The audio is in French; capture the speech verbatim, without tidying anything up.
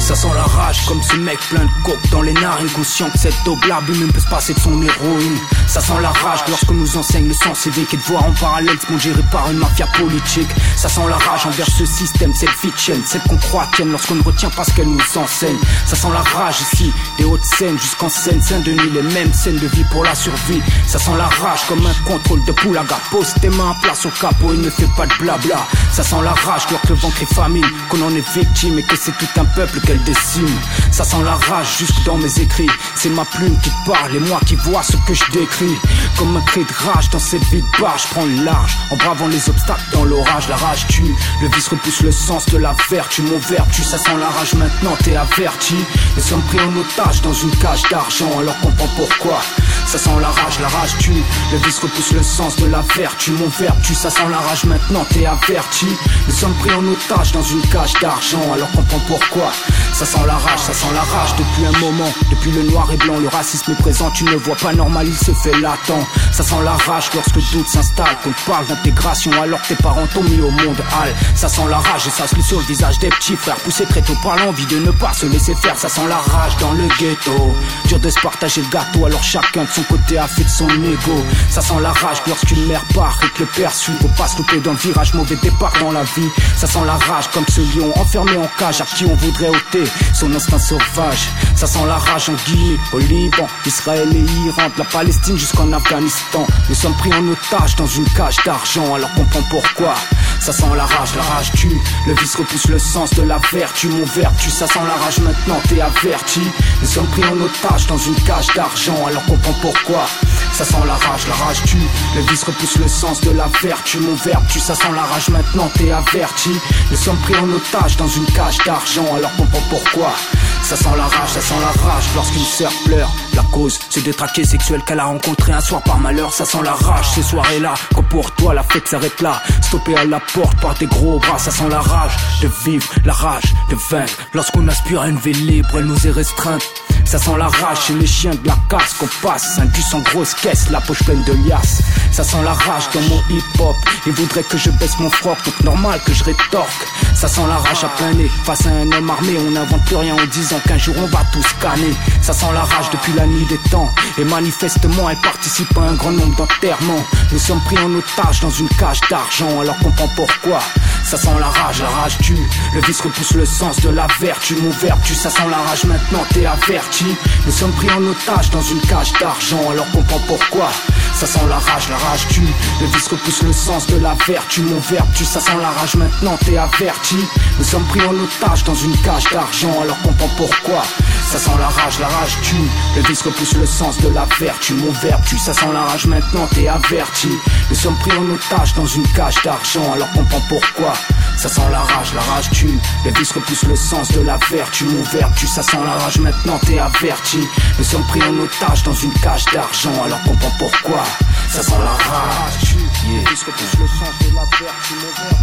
Ça sent la rage comme ce mec plein de coke dans les narines, conscient que cette daube là lui-même peut se passer de son héroïne. Ça sent la rage lorsque nous enseigne le sens civique et de voir en parallèle ce monde géré par une mafia politique. Ça sent la rage envers ce système, cette fiction, celle qu'on croit tienne lorsqu'on ne retient pas ce qu'elle nous enseigne. Ça sent la rage ici, des hautes scènes jusqu'en scène, Saint-Denis, les mêmes scènes de vie pour la survie. Ça sent la rage comme un contrôle de poulaga. Pose tes mains en place au capot et ne fais pas de blabla. Ça sent la rage lorsque le ventre est famine, qu'on en est victime et que c'est tout un peuple qu'elle décime. Ça sent la rage jusque dans mes écrits, c'est ma plume qui parle et moi qui vois ce que je décris. Comme un cri de rage dans cette vie de barre, je prends le large en bravant les obstacles dans l'orage. La rage tue, le vice repousse le sens de la vertu. Mon vertu, ça sent la rage maintenant, t'es averti. Nous sommes pris en otage dans une cage d'argent, alors comprends pourquoi. Ça sent la rage, la rage tue, le vice repousse le sens de la vertu. Mon vertu, ça sent la rage maintenant, t'es averti. Nous sommes pris en otage dans une cage d'argent, alors comprends pourquoi. Ça sent la rage, ça sent la rage depuis un moment. Depuis le noir et blanc, le racisme est présent. Tu ne vois pas normal, il se fait latent. Ça sent la rage lorsque le doute s'installe, qu'on te parle d'intégration alors que tes parents t'ont mis au monde hal. Ça sent la rage et ça se lit sur le visage des petits frères, poussés très tôt par l'envie de ne pas se laisser faire. Ça sent la rage dans le ghetto, dur de se partager le gâteau alors chacun de son côté a fait de son ego. Ça sent la rage lorsqu'une mère part et que le père suit. Faut pas se louper dans le virage, mauvais départ dans la vie. Ça sent la rage comme ce lion enfermé en cage à qui on voudrait ôter son instinct sauvage. Ça sent la rage en Guinée, au Liban, Israël et Iran, de la Palestine jusqu'en Afghanistan. Nous sommes pris en otage dans une cage d'argent, alors comprends pourquoi. Ça sent la rage, la rage tue, le vice repousse le sens de la vertu. Mon vertu, ça sent la rage maintenant, t'es averti. Nous sommes pris en otage dans une cage d'argent, alors comprends pourquoi. Ça sent la rage, la rage tue, le vice repousse le sens de la vertu. Mon vertu, ça sent la rage maintenant, t'es averti. Nous sommes pris en otage dans une cage d'argent, alors comprends pourquoi. Ça sent la rage, ça sent la rage lorsqu'une sœur pleure. La cause, c'est des traqués sexuels qu'elle a rencontrés un soir par malheur. Ça sent la rage ces soirées-là, quand pour toi la fête s'arrête là. Stoppé à la porte par des gros bras. Ça sent la rage de vivre, la rage de vaincre. Lorsqu'on aspire à une vie libre, elle nous est restreinte. Ça sent la rage chez les chiens de la casse qu'on passe. Un bus en grosse caisse, la poche pleine de liasses. Ça sent la rage dans mon hip-hop. Ils voudraient que je baisse mon froc, donc normal que je rétorque. Ça sent la rage à plein nez. Face à un homme armé, on n'invente plus rien en disant qu'un jour on va tous scanner. Ça sent la rage depuis la nuit des temps. Et manifestement, elle participe à un grand nombre d'enterrements. Nous sommes pris en otage dans une cage d'argent, alors comprends pourquoi. Ça sent la rage, la rage tue, le vice repousse le sens de la vertu. Mon vertu, ça sent la rage maintenant, t'es averti. Nous sommes pris en otage dans une cage d'argent, alors comprends pourquoi. Ça sent la rage, la rage tue, le vice repousse le sens de la vertu. Mon vertu, ça sent la rage maintenant, t'es averti. Nous sommes pris en otage dans une cage d'argent, alors comprends pourquoi. Ça sent la rage, la rage tue, le vice repousse le sens de la vertu. Mon vertu, ça sent la rage maintenant, t'es averti. Nous sommes pris en otage dans une cage d'argent, alors comprends pourquoi. Ça sent la rage, la rage tue, le vice repousse le sens de la vertu. Mon vertu, ça sent la rage maintenant, t'es averti. Nous sommes pris en otage dans une cage d'argent, alors comprends pourquoi. Ça sent la rage, yeah. Le vice repousse le sens de la vertu. Mon vertu.